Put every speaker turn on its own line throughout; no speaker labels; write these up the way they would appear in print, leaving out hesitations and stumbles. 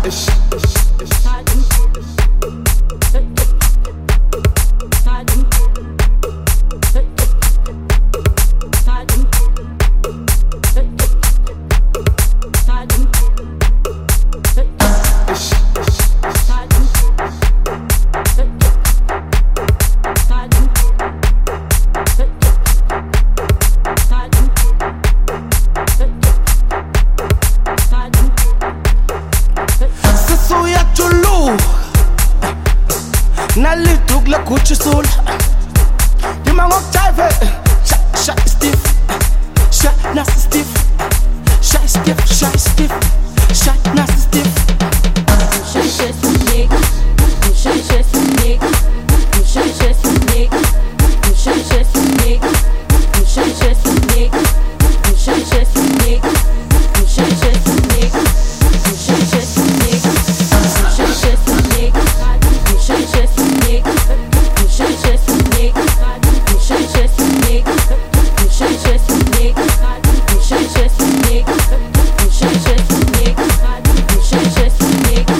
Nalitug la Gucci soul. Die man ook jive. Shy stiff. Shy nasty stiff. Shy stiff. Shy stiff. Shy nasty stiff.
Shy nasty nigga. Shy nasty nigga. Shy nasty nigga. Shy nasty nigga. Shy nasty nigga. Shy nasty nigga. Shy nasty nigga. Shy nasty nigga. Shy nasty nigga. Shy nasty nigga. Shy nasty nigga. Shy nasty nigga. Shy nasty nigga. Shy nasty nigga. Shy nasty nigga. Shy nasty nigga.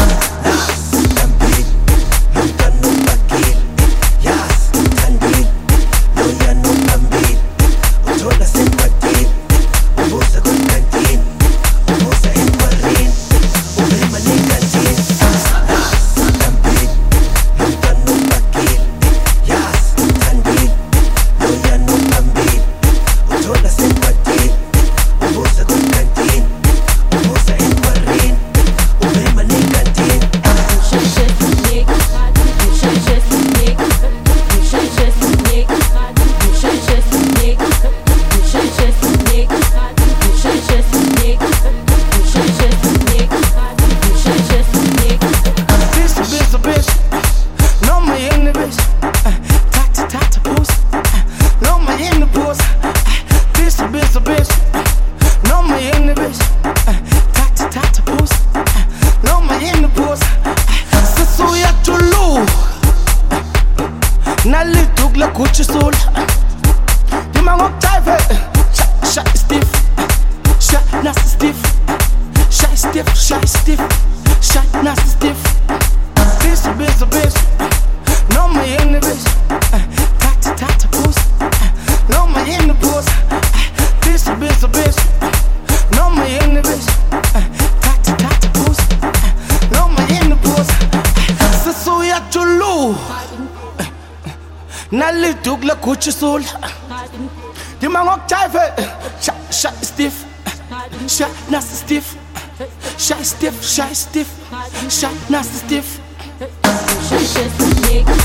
Nalitug la Gucci soul. Die man ook jive. Shy stiff. Shy nasty stiff. Shy stiff. Shy stiff. Shy nasty stiff. Bitch. No me in the bitch. Tata puss. No me in the puss. Bitch. No me in the bitch. Tata puss. No me in the puss. So ya chulu. Nalitug la Gucci soul. Die man ook jive. Shy stiff. Shy nasty stiff. Shy stiff. Shy nasty stiff.
Shy nasty nigga.